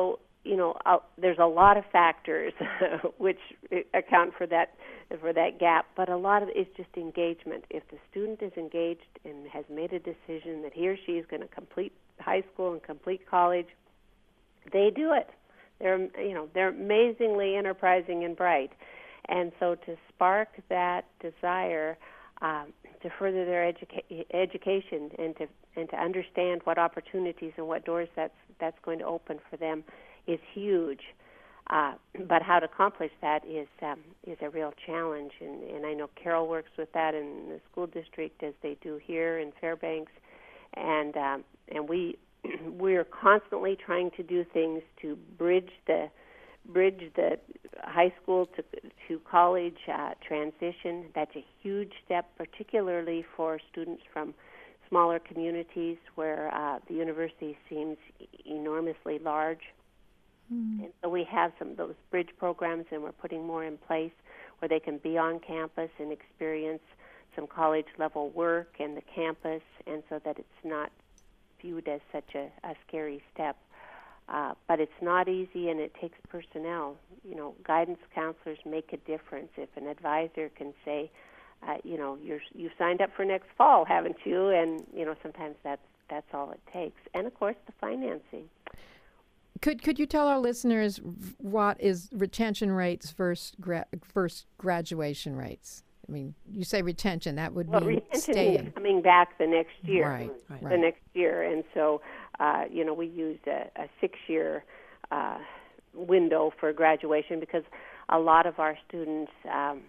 you know, uh, there's a lot of factors which account for that for that gap, but a lot of it is just engagement. If the student is engaged and has made a decision that he or she is going to complete high school and complete college, they do it. They're, you know, they're amazingly enterprising and bright, and so to spark that desire um, to further their educa- education and to and to understand what opportunities and what doors that's that's going to open for them is huge. Uh, but how to accomplish that is um, is a real challenge, and, and I know Carol works with that in the school district as they do here in Fairbanks, and um, and we we're constantly trying to do things to bridge the bridge the high school to to college uh, transition. That's a huge step, particularly for students from smaller communities where uh, the university seems enormously large. And so we have some of those bridge programs, and we're putting more in place where they can be on campus and experience some college-level work and the campus, and so that it's not viewed as such a, a scary step. Uh, but it's not easy, and it takes personnel. You know, guidance counselors make a difference. If an advisor can say, uh, you know, you're, you've signed up for next fall, haven't you? And, you know, sometimes that's, that's all it takes. And, of course, the financing. Could could you tell our listeners what is retention rates versus gra- versus graduation rates? I mean, you say retention, that would well, mean retention staying. Is coming back the next year, right, right. the next year, and so uh, you know we used a, a six-year uh, window for graduation because a lot of our students um,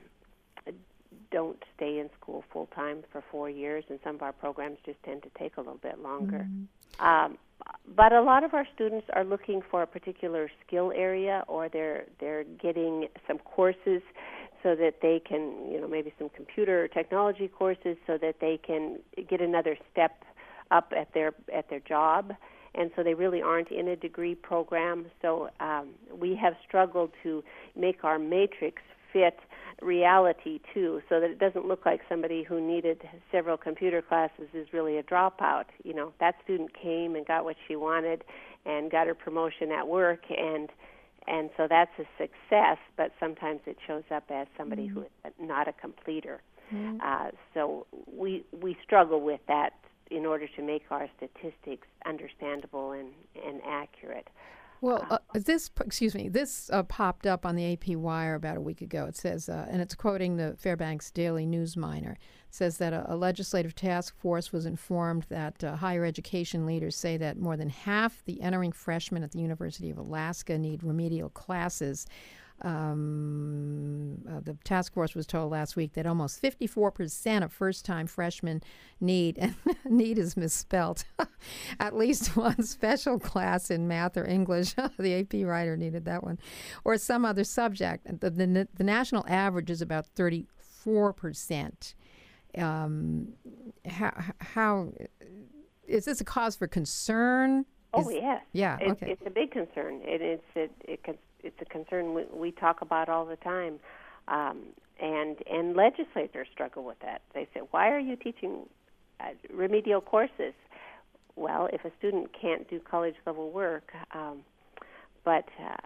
don't stay in school full time for four years, and some of our programs just tend to take a little bit longer. Mm-hmm. Um, But a lot of our students are looking for a particular skill area, or they're they're getting some courses so that they can, you know, maybe some computer or technology courses so that they can get another step up at their at their job. And so they really aren't in a degree program. So um, we have struggled to make our matrix fit reality too, so that it doesn't look like somebody who needed several computer classes is really a dropout. You know, that student came and got what she wanted and got her promotion at work, and and so that's a success, but sometimes it shows up as somebody mm-hmm. who is not a completer. Mm-hmm. Uh, so we we struggle with that in order to make our statistics understandable and, and accurate. Well, uh, this, excuse me, this uh, popped up on the A P Wire about a week ago. It says, uh, and it's quoting the Fairbanks Daily News Miner, it says that a, a legislative task force was informed that uh, higher education leaders say that more than half the entering freshmen at the University of Alaska need remedial classes. Um, uh, the task force was told last week that almost fifty-four percent of first-time freshmen need, and need is misspelled, at least one special class in math or English. The A P writer needed that one, or some other subject. The, the, the national average is about thirty-four percent. Um, how, how is this a cause for concern? Oh, is, yes. Yeah, it's, okay. It's a big concern. It, it's it, it can. It's a concern we, we talk about all the time, um, and and legislators struggle with that. They say, "Why are you teaching uh, remedial courses?" Well, if a student can't do college-level work, um, but uh,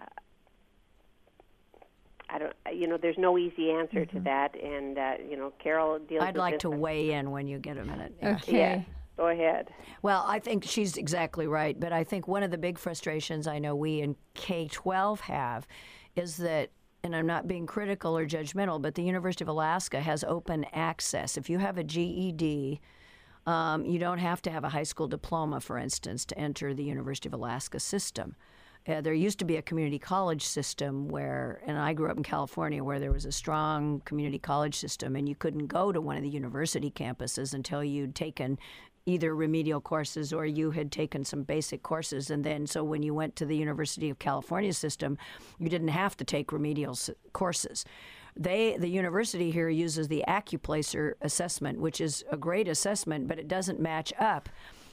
I don't, you know, there's no easy answer mm-hmm. to that, and uh, you know, Carol deals. I'd with like this to one. weigh in when you get a minute. Yeah. Okay. Yeah. Go ahead. Well, I think she's exactly right, but I think one of the big frustrations I know we in K twelve have is that, and I'm not being critical or judgmental, but the University of Alaska has open access. If you have a G E D, um, you don't have to have a high school diploma, for instance, to enter the University of Alaska system. Uh, there used to be a community college system where, and I grew up in California, where there was a strong community college system, and you couldn't go to one of the university campuses until you'd taken either remedial courses or you had taken some basic courses. And then so when you went to the University of California system, you didn't have to take remedial s- courses. They, the university here uses the AccuPlacer assessment, which is a great assessment, but it doesn't match up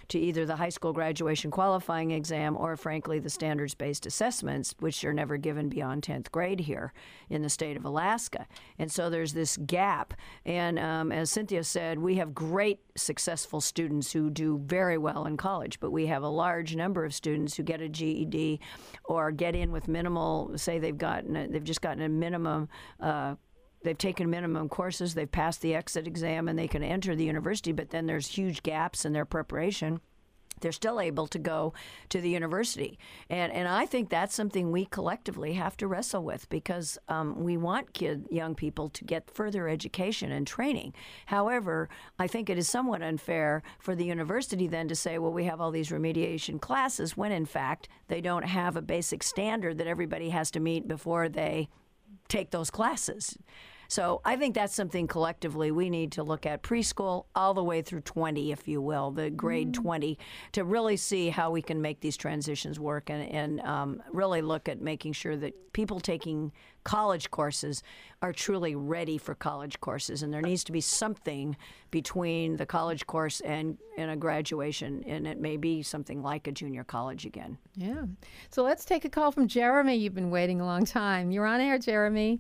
to either the high school graduation qualifying exam or, frankly, the standards-based assessments, which are never given beyond tenth grade here in the state of Alaska. And so there's this gap. And um, as Cynthia said, we have great successful students who do very well in college, but we have a large number of students who get a G E D or get in with minimal, say they've gotten, a, they've just gotten a minimum uh, They've taken minimum courses, they've passed the exit exam, and they can enter the university, but then there's huge gaps in their preparation. They're still able to go to the university. And and I think that's something we collectively have to wrestle with, because um, we want kid, young people to get further education and training. However, I think it is somewhat unfair for the university then to say, well, we have all these remediation classes, when in fact they don't have a basic standard that everybody has to meet before they take those classes. So I think that's something collectively we need to look at, preschool all the way through twenty, if you will, the grade mm. twenty, to really see how we can make these transitions work, and, and um, really look at making sure that people taking college courses are truly ready for college courses. And there needs to be something between the college course and, and a graduation, and it may be something like a junior college again. Yeah. So let's take a call from Jeremy. You've been waiting a long time. You're on air, Jeremy.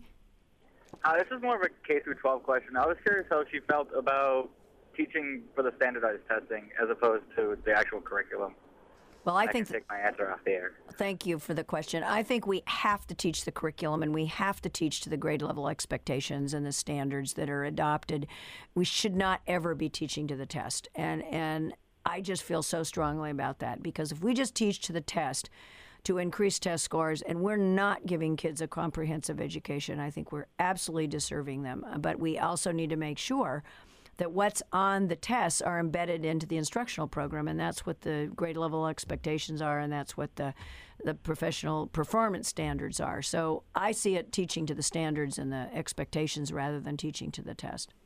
Uh, this is more of a K through twelve question. I was curious how she felt about teaching for the standardized testing as opposed to the actual curriculum. Well, I, I think can take my answer off the air. Thank you for the question. I think we have to teach the curriculum, and we have to teach to the grade level expectations and the standards that are adopted. We should not ever be teaching to the test, and and I just feel so strongly about that, because if we just teach to the test to increase test scores, and we're not giving kids a comprehensive education, I think we're absolutely disserving them. But we also need to make sure that what's on the tests are embedded into the instructional program, and that's what the grade level expectations are, and that's what the the professional performance standards are. So I see it teaching to the standards and the expectations rather than teaching to the test.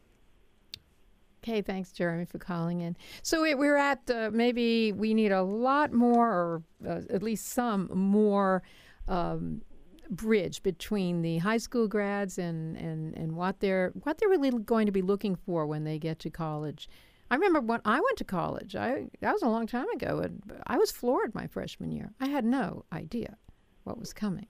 Okay, thanks, Jeremy, for calling in. So we, we're at uh, maybe we need a lot more, or uh, at least some more um, bridge between the high school grads and, and, and what they're what they're really going to be looking for when they get to college. I remember when I went to college. I that was a long time ago, and I was floored my freshman year. I had no idea what was coming.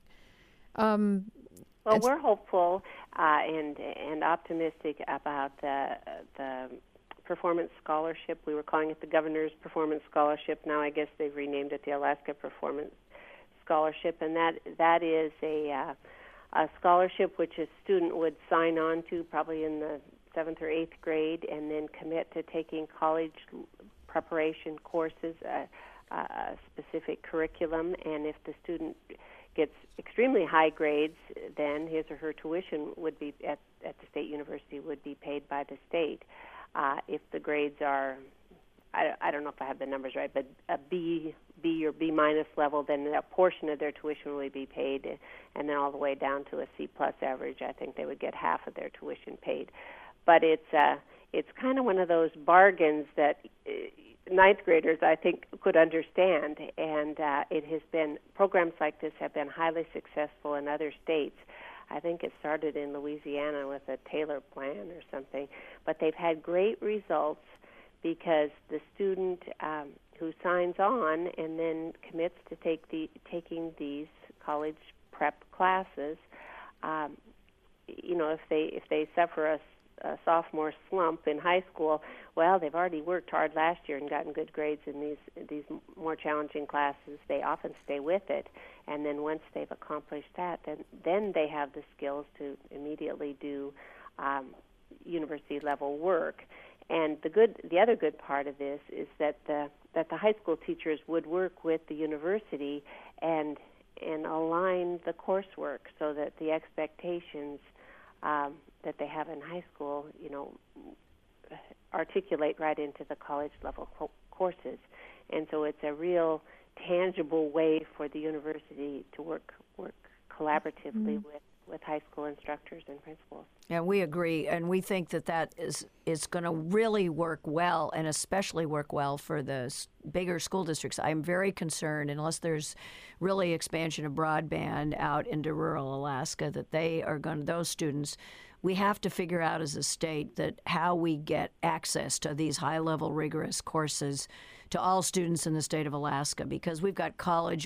Um, Well, we're hopeful uh, and and optimistic about the the performance scholarship. We were calling it the Governor's Performance Scholarship. Now I guess they've renamed it the Alaska Performance Scholarship, and that that is a uh, a scholarship which a student would sign on to probably in the seventh or eighth grade, and then commit to taking college preparation courses, a, a specific curriculum, and if the student gets extremely high grades, then his or her tuition would be at, at the state university would be paid by the state. Uh, if the grades are, I, I don't know if I have the numbers right, but a B, B or B minus level, then a portion of their tuition would be paid, and then all the way down to a C plus average, I think they would get half of their tuition paid. But it's uh, it's kind of one of those bargains that Uh, ninth graders, I think, could understand, and uh, it has been, programs like this have been highly successful in other states. I think it started in Louisiana with a Taylor plan or something, but they've had great results because the student um, who signs on and then commits to take the taking these college prep classes, um, you know, if they if they suffer a a sophomore slump in high school, well, they've already worked hard last year and gotten good grades in these these more challenging classes. They often stay with it, and then once they've accomplished that, then then they have the skills to immediately do um, university level work. And the good, the other good part of this is that the that the high school teachers would work with the university and and align the coursework so that the expectations um, that they have in high school, you know, articulate right into the college level co- courses. And so it's a real tangible way for the university to work work collaboratively mm-hmm. with, with high school instructors and principals. And we agree, and we think that that is is going to really work well, and especially work well for the s- bigger school districts. I'm very concerned, unless there's really expansion of broadband out into rural Alaska, that they are going. Those students, we have to figure out as a state that how we get access to these high-level, rigorous courses to all students in the state of Alaska, because we've got college.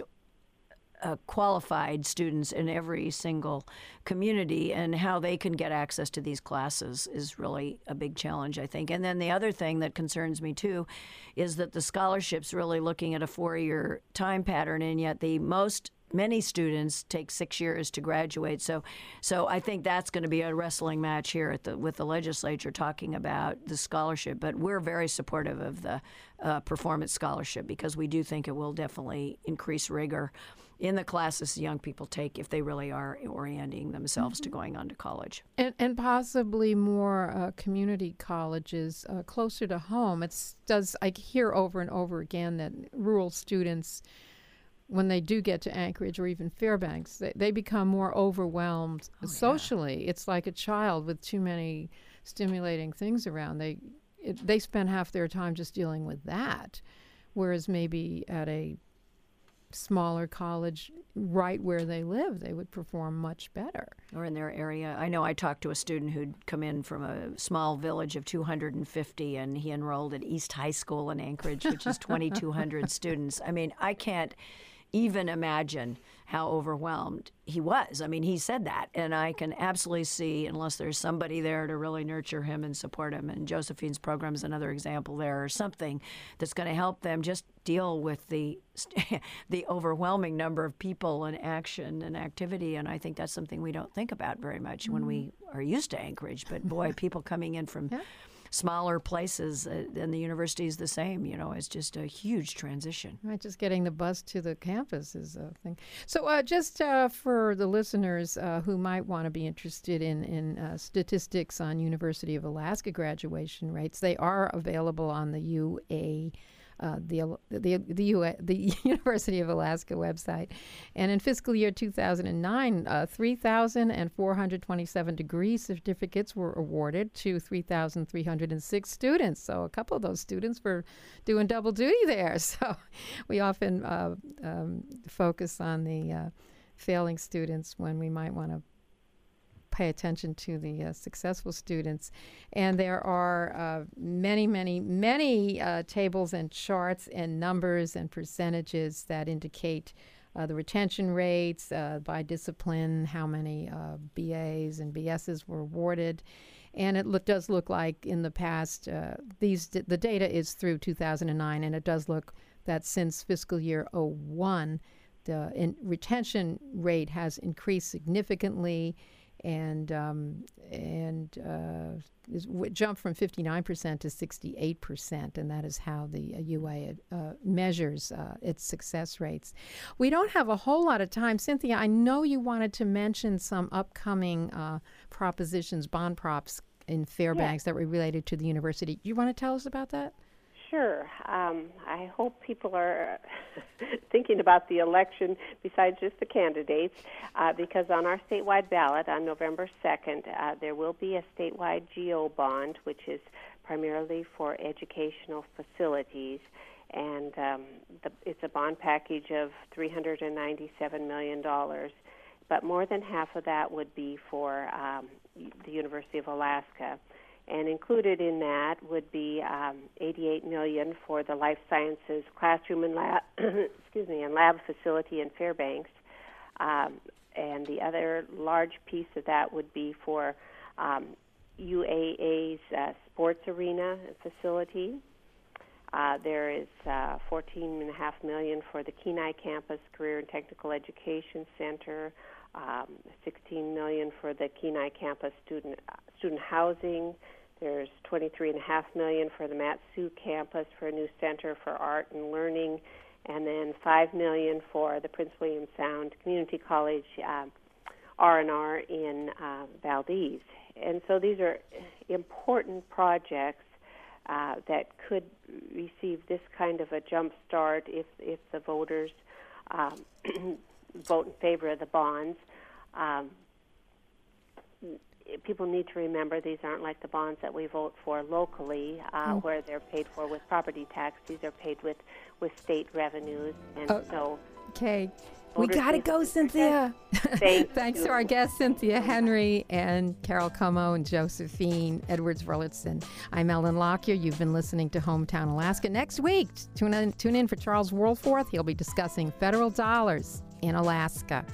Uh, qualified students in every single community, and how they can get access to these classes is really a big challenge, I think. And then the other thing that concerns me too is that the scholarship's really looking at a four-year time pattern, and yet the most many students take six years to graduate. So, so I think that's going to be a wrestling match here at the with the legislature talking about the scholarship. But we're very supportive of the uh, performance scholarship, because we do think it will definitely increase rigor in the classes young people take if they really are orienting themselves mm-hmm. to going on to college. And, and possibly more uh, community colleges uh, closer to home. It's does I hear over and over again that rural students, when they do get to Anchorage or even Fairbanks, they, they become more overwhelmed oh, socially. Yeah. It's like a child with too many stimulating things around. They it, they spend half their time just dealing with that, whereas maybe at a smaller college right where they live, they would perform much better. Or in their area. I know I talked to a student who'd come in from a small village of two hundred fifty, and he enrolled at East High School in Anchorage, which is twenty-two hundred students. I mean, I can't even imagine how overwhelmed he was. I mean, he said that, and I can absolutely see, unless there's somebody there to really nurture him and support him, and Josephine's program is another example there, or something that's going to help them just deal with the the overwhelming number of people and action and activity. And I think that's something we don't think about very much mm-hmm. when we are used to Anchorage. But boy, people coming in from yeah. smaller places, uh, and the university is the same. You know, it's just a huge transition. Right, just getting the bus to the campus is a thing. So, uh, just uh, for the listeners uh, who might want to be interested in in uh, statistics on University of Alaska graduation rates, they are available on the U A. Uh, the the the, U A, the University of Alaska website. And in fiscal year two thousand nine, uh, three thousand four hundred twenty-seven degree certificates were awarded to three thousand three hundred six students. So a couple of those students were doing double duty there. So we often uh, um, focus on the uh, failing students when we might want to pay attention to the uh, successful students. And there are uh, many, many, many uh, tables and charts and numbers and percentages that indicate uh, the retention rates uh, by discipline, how many uh, B As and B Ss were awarded. And it look, does look like in the past, uh, these d- the data is through two thousand nine, and it does look that since fiscal year oh one, the in retention rate has increased significantly, and um, and uh, is w- jumped from fifty-nine percent to sixty-eight percent, and that is how the uh, U A uh, measures uh, its success rates. We don't have a whole lot of time. Cynthia, I know you wanted to mention some upcoming uh, propositions, bond props in Fairbanks yes. that were related to the university. You want to tell us about that? Sure. Um, I hope people are thinking about the election besides just the candidates, uh, because on our statewide ballot on November second, uh, there will be a statewide G O bond, which is primarily for educational facilities. And um, the, it's a bond package of three hundred ninety-seven million dollars. But more than half of that would be for um, the University of Alaska. And included in that would be um, eighty-eight million dollars for the life sciences classroom and lab, excuse me, and lab facility in Fairbanks, um, and the other large piece of that would be for um, U A A's uh, sports arena facility. Uh, there is uh, fourteen point five million dollars for the Kenai Campus Career and Technical Education Center, um, sixteen million dollars for the Kenai Campus student uh, student housing. There's twenty-three point five million dollars for the Mat-Su campus for a new center for art and learning, and then five million dollars for the Prince William Sound Community College uh, R and R in uh, Valdez. And so these are important projects uh, that could receive this kind of a jump start if, if the voters um, vote in favor of the bonds. Um, people need to remember these aren't like the bonds that we vote for locally, uh, Oh. where they're paid for with property tax. These are paid with, with state revenues, and Oh. so. Okay. We voters got to need go, be Cynthia. Thank Thanks you. to our guests, Cynthia Henry and Carol Como and Josephine Edwards-Verlitzen. I'm Ellen Lockyer. You've been listening to Hometown Alaska. Next week, tune in, tune in for Charles Worldforth. He'll be discussing federal dollars in Alaska.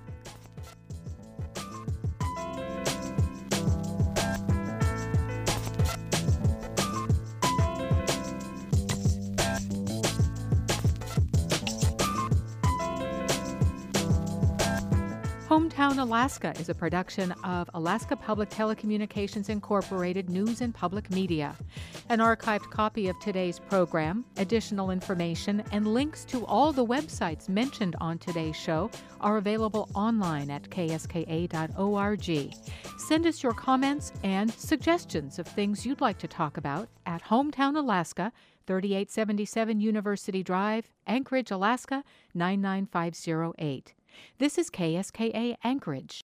Hometown Alaska is a production of Alaska Public Telecommunications Incorporated News and Public Media. An archived copy of today's program, additional information, and links to all the websites mentioned on today's show are available online at k s k a dot org. Send us your comments and suggestions of things you'd like to talk about at Hometown Alaska, thirty-eight seventy-seven University Drive, Anchorage, Alaska, nine nine five zero eight. This is K S K A Anchorage.